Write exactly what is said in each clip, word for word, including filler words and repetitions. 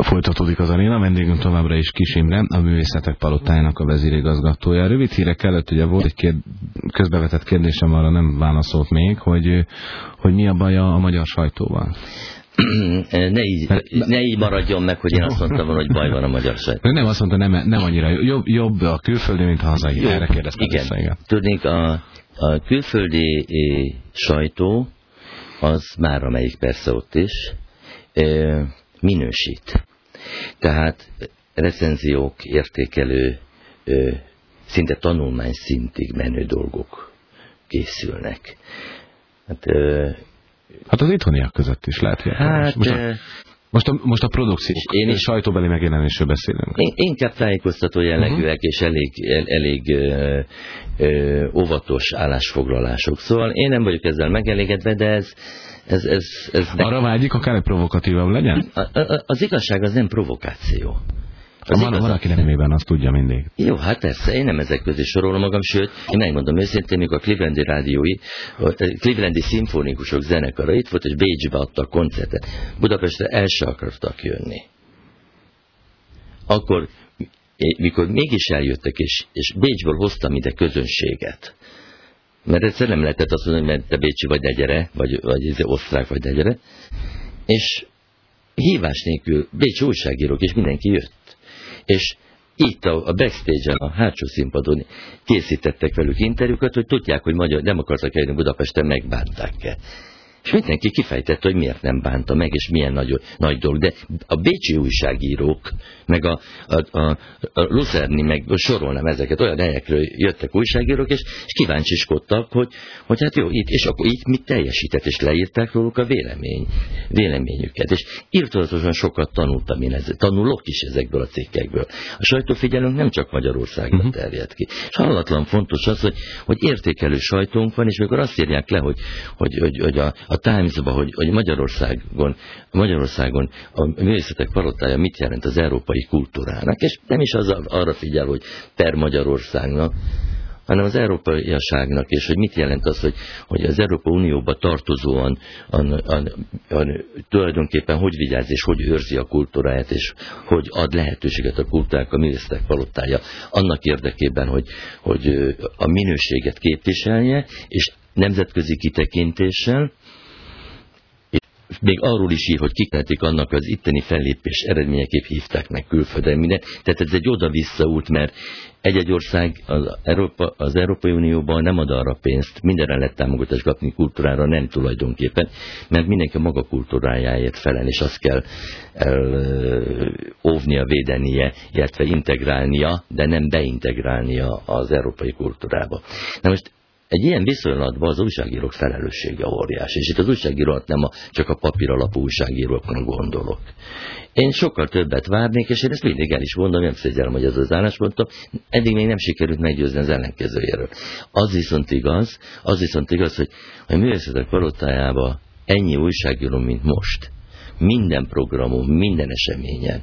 Folytatódik az aréna, vendégünk továbbra is Kiss Imre, a Művészetek Palotájának a vezérigazgatója. Rövid hírek előtt ugye volt egy kérd... közbevetett kérdésem, arra nem válaszolt még, hogy, hogy mi a baja a magyar sajtóval. Ne így, ne így maradjon meg, hogy én azt mondtam volna, hogy baj van a magyar sajtó. Nem, azt mondta, nem, nem annyira jobb, jobb a külföldi, mint a hazai. Erre kérdeztem. Igen. igen. Tudnék, a, a külföldi sajtó, az már amelyik persze ott is, minősít. Tehát recenziók, értékelő, szinte tanulmány szintig menő dolgok készülnek. Hát, hát az itthoniak között is lehet. Hát, most, a, most, a, most a produkció, én is sajtóbeli megjelenésről beszélünk. Én, inkább tájékoztató jellegűek uh-huh. és elég, el, elég ö, ö, óvatos állásfoglalások. Szóval én nem vagyok ezzel megelégedve, de ez... ez, ez, ez Arra vágyik, akár egy provokatívabb legyen? A, a, az igazság az nem provokáció. Az van, valaki nemében azt tudja mindig. Jó, hát persze, én nem ezek közé sorolom magam, sőt, én megmondom őszintén, mikor a Clevelandi rádiói, a Clevelandi szimfonikusok zenekara itt volt, és Bécsbe adtak koncertet. Budapestre el se akartak jönni. Akkor, mikor mégis eljöttek, és, és Bécsből hoztam ide közönséget, mert egyszer nem lehetett azt mondani, hogy te bécsi vagy, ne gyere, vagy, vagy ez osztrák vagy, ne gyere, és hívás nélkül bécsi újságírók, és mindenki jött. És itt a, a backstage-en, a hátsó színpadon készítettek velük interjúkat, hogy tudják, hogy magyar, nem akartak eljönni Budapesten, megbánták-e. És mindenki kifejtette, hogy miért nem bánta meg, és milyen nagy, nagy dolog. De a bécsi újságírók, meg a, a, a, a Lucerni, meg sorolnám ezeket, olyan helyekről jöttek újságírók, és, és kíváncsiskodtak, hogy, hogy hát jó, itt, és akkor itt mit teljesített, és leírták róluk a vélemény, véleményüket. És írtózatosan sokat tanultam én ezzel, tanulok is ezekből a cikkekből. A sajtófigyelőnk nem csak Magyarországon uh-huh. terjed ki. És hallatlan fontos az, hogy, hogy értékelő sajtónk van, és amikor azt írják le, hogy, hogy, hogy, hogy a a Times-ba, hogy, hogy Magyarországon, Magyarországon a Művészetek Palotája mit jelent az európai kultúrának, és nem is az arra figyel, hogy per Magyarországnak, hanem az európaiaságnak, és hogy mit jelent az, hogy, hogy az Európai Unióba tartozóan a, a, a, a, tulajdonképpen hogy vigyáz és hogy őrzi a kultúráját, és hogy ad lehetőséget a kultúrának a Művészetek Palotája annak érdekében, hogy, hogy a minőséget képviselje, és nemzetközi kitekintéssel, még arról is ír, hogy kiklehetik annak az itteni fellépés eredményeképp hívták meg külföldön minden. Tehát ez egy oda-vissza út, mert egy-egy ország az, Európa, az Európai Unióban nem ad arra pénzt, mindenre lehet támogatást kapni kultúrára, nem tulajdonképpen, mert mindenki a maga kultúrájáért felel, és azt kell el, óvnia, védenie, illetve integrálnia, de nem beintegrálnia az európai kultúrába. Na most egy ilyen viszonylatban az újságírók felelőssége óriási, és itt az újságírót nem a, csak a papír alapú újságíróknak gondolok. Én sokkal többet várnék, és én ezt mindig el is mondom, nem szégyellem, hogy ez az álláspontom, eddig még nem sikerült meggyőzni az ellenkezőjéről. Az viszont igaz, az viszont igaz, hogy a Művészetek Palotájában ennyi újságíró, mint most, minden programon, minden eseményen,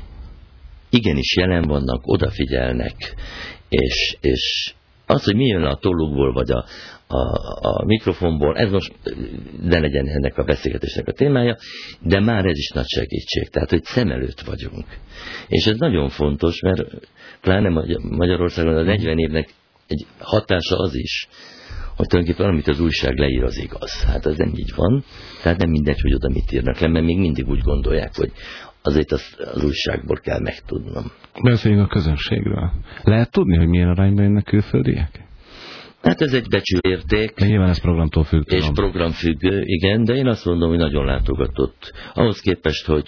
igenis jelen vannak, odafigyelnek, és, és az, hogy mi jön a tollukból, vagy a, a, a mikrofonból, ez most ne legyen ennek a beszélgetésnek a témája, de már ez is nagy segítség, tehát, hogy szem előtt vagyunk. És ez nagyon fontos, mert pláne Magyarországon a negyven évnek egy hatása az is, hogy tulajdonképpen amit az újság leír, az igaz. Hát ez nem így van, tehát nem mindegy, hogy oda mit írnak le, mert még mindig úgy gondolják, hogy azért az, az újságból kell megtudnom. Beszéljünk a közönségről. Lehet tudni, hogy milyen arányban jönnek külföldiek? Hát ez egy becsülérték. De nyilván ez programtól függ. És programfüggő, igen, de én azt mondom, hogy nagyon látogatott. Ahhoz képest, hogy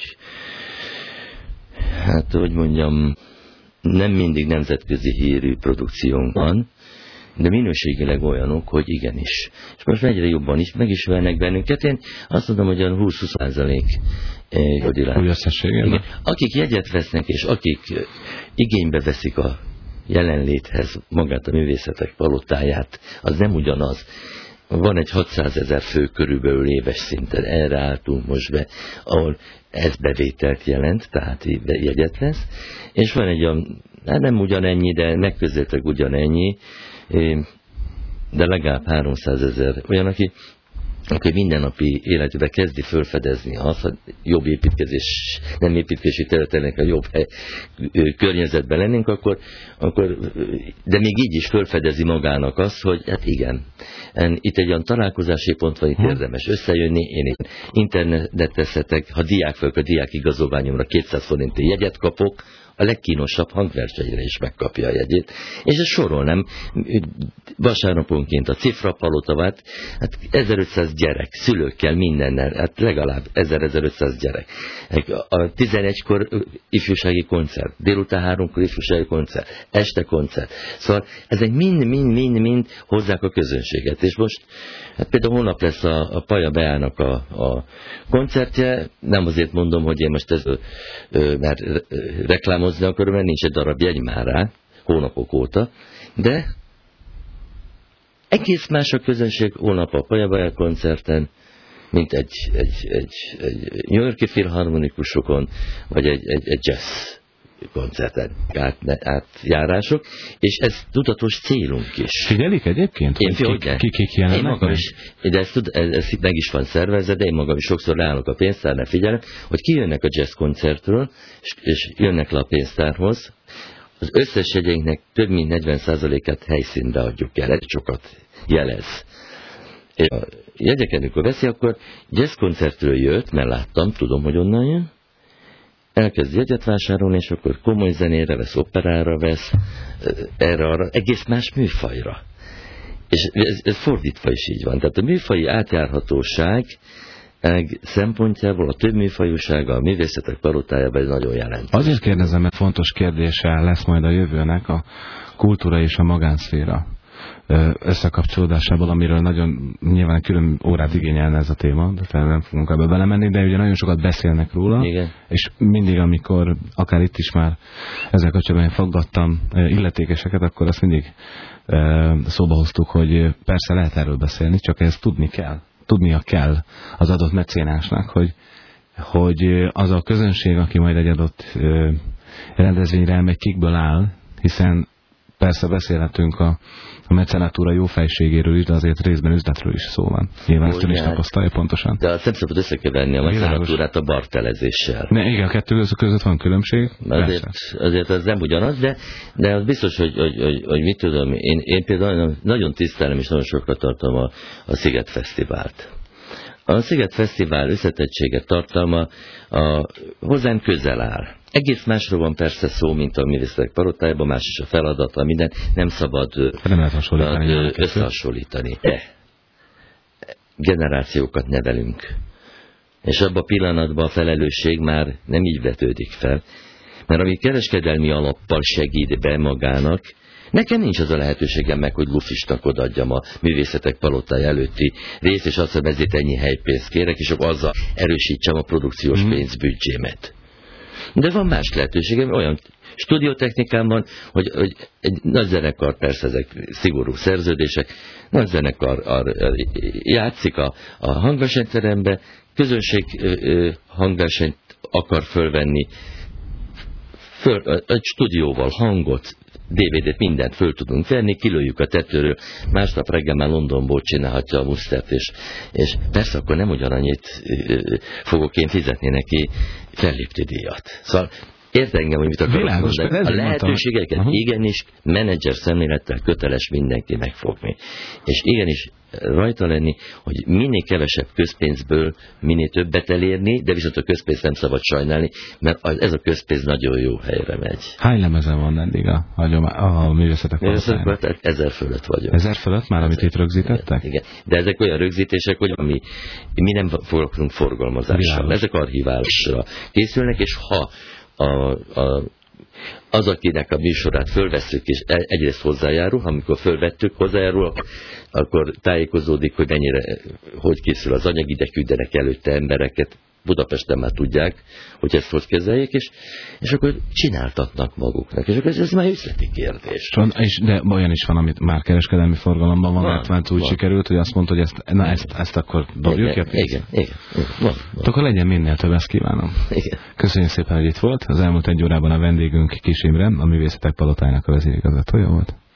hát, hogy mondjam, nem mindig nemzetközi hírű produkciónk van, de minőségileg olyanok, hogy igenis. És most egyre jobban is megismernek bennünket. Én azt mondom, hogy olyan húsz-húsz százalék úgy összességében. Akik jegyet vesznek, és akik igénybe veszik a jelenléthez magát a Művészetek Palotáját, az nem ugyanaz. Van egy hatszázezer fő körülbelül éves szinten, erre álltunk most be, ahol ez bevételt jelent, tehát jegyet vesz, és van egy olyan, hát nem ugyanennyi, de megközelítőleg ugyanennyi, de legalább háromszázezer olyan, aki akkor mindennapi életében kezdi felfedezni azt, hogy jobb építkezés, nem építkezési területének a jobb hely, környezetben lennénk, akkor, akkor, de még így is felfedezi magának azt, hogy hát igen, itt egy olyan találkozási pont van, itt érdemes összejönni, én internetezhetek, ha diák vagyok, a diák igazolványomra kétszáz forinti jegyet kapok, a legkínosabb hangversenyre is megkapja a jegyét. És ezt sorolnám, vasárnaponként a Cifrapalota, hát ezerötszáz gyerek, szülőkkel, mindennel, hát legalább ezer-ezerötszáz gyerek. A tizenegykor ifjúsági koncert, délután háromkor ifjúsági koncert, este koncert. Szóval ezek mind-mind-mind-mind hozzák a közönséget. És most, hát például holnap lesz a, a Paja Beának a, a koncertje, nem azért mondom, hogy én most ez, ö, mert reklámozni akarom, mert nincs egy darab jegy már rá, hónapok óta, de egész más a közönség holnap a Paja Beá koncerten, mint egy, egy, egy, egy New York-i filharmonikusokon, vagy egy, egy, egy jazz koncerten át, átjárások, és ez tudatos célunk is. Figyelik egyébként? Én ki, ki, ki, ki én magam is, de ez, ez, ez meg is van szervezve, de én magam is sokszor leállok a pénztárnál, figyelek, hogy kijönnek a jazz koncertről, és, és jönnek le a pénztárhoz, az összes jegyeinknek több mint negyven százalékát helyszínre adjuk el, ez sokat jelez. És a jegyeket, amikor veszi, akkor jazz koncertről jött, mert láttam, tudom, hogy onnan jön, elkezd jegyet vásárolni, és akkor komoly zenére vesz, operára vesz, erre-arra, egész más műfajra. És ez, ez fordítva is így van. Tehát a műfaji átjárhatóság szempontjából a több műfajúsága a művészetek palotájában ez nagyon jelent. Azért kérdezem, mert fontos kérdése lesz majd a jövőnek a kultúra és a magánszféra összekapcsolódásából, amiről nagyon nyilván külön órát igényelne ez a téma, de nem fogunk ebbe belemenni, de ugye nagyon sokat beszélnek róla, igen. És mindig, amikor akár itt is már ezzel kapcsolatban faggattam illetékeseket, akkor azt mindig szóba hoztuk, hogy persze lehet erről beszélni, csak ezt tudni kell. Tudnia kell az adott mecénásnak, hogy, hogy az a közönség, aki majd egy adott rendezvényre elmegy, kikből áll, hiszen persze beszélhetünk a, a mecenatúra jófejségéről is, de azért részben üzletről is szó van. Nyilván ezt ön is tapasztalja pontosan. De azt nem szabad összekeverni a mecenatúrát a bartelezéssel. Ne, igen, a kettő között van különbség. Azért, azért ez nem ugyanaz, de, de az biztos, hogy, hogy, hogy, hogy mit tudom, én, én például nagyon tisztelem és nagyon sokat tartom a, a Sziget Fesztivált. A Sziget Fesztivál összetettséget tartalma a, hozzám közel áll. Egész másról van persze szó, mint a művészetek palotájában, más is a feladata, minden, nem szabad nem lehet hasonlítani, összehasonlítani. De generációkat nevelünk. És abban a pillanatban a felelősség már nem így vetődik fel. Mert ami kereskedelmi alappal segít be magának, nekem nincs az a lehetőségem meg, hogy lufisnak odaadjam a művészetek palotája előtti részt, és azt, hogy ezért ennyi helypénzt kérek, és akkor azzal erősítsem a produkciós mm. pénzbüdzsémet. De van más lehetőségem, olyan stúdiótechnikám van, hogy, hogy egy nagy zenekar, persze ezek szigorú szerződések, nagy zenekar ar, ar, játszik a, a hangversenyterembe, közönség ö, ö, hangversenyt akar fölvenni, föl, egy stúdióval hangot, dé vé dét, mindent föl tudunk venni, kilőjük a tetőről, másnap reggel már Londonból csinálhatja a mustert, és, és persze akkor nem ugyanannyit fogok én fizetni neki fellépti díjat. Szóval érte engem, hogy mit akarok Világos, mondani. A lehetőségeket uh-huh. igenis menedzser szemlélettel köteles mindenki megfogni. És igenis rajta lenni, hogy minél kevesebb közpénzből minél többet elérni, de viszont a közpénzt nem szabad sajnálni, mert ez a közpénz nagyon jó helyre megy. Hány lemezen van eddig a, a, a művészetek palotájának? Tehát ezer fölött vagyok. Ezer fölött már, amit ezer. itt rögzítettek? Igen, igen. De ezek olyan rögzítések, hogy mi, mi nem foglalkozunk forgalmazással. Világos. Ezek archiválásra készülnek, és ha a, a, az, akinek a műsorát fölvesszük, és egyrészt hozzájárul, amikor fölvettük, hozzájárul, akkor tájékozódik, hogy mennyire, hogy készül az anyag, ide küldenek előtte embereket, Budapesten már tudják, hogy ezt hogy kezeljék, és, és akkor csináltatnak maguknak. És akkor ez, ez már üzleti kérdés. Van, és, de olyan is van, amit már kereskedelmi forgalomban van, mert már úgy van. Sikerült, hogy azt mondta, hogy ezt, na, ezt, ezt akkor dobjuk ki a pénzt. Igen, igen, igen. Van, van. Akkor legyen minél több, ezt kívánom. Igen. Köszönjük szépen, hogy itt volt. Az elmúlt egy órában a vendégünk Kis Imre, a Művészetek Palotájának a vezérigazgatója volt.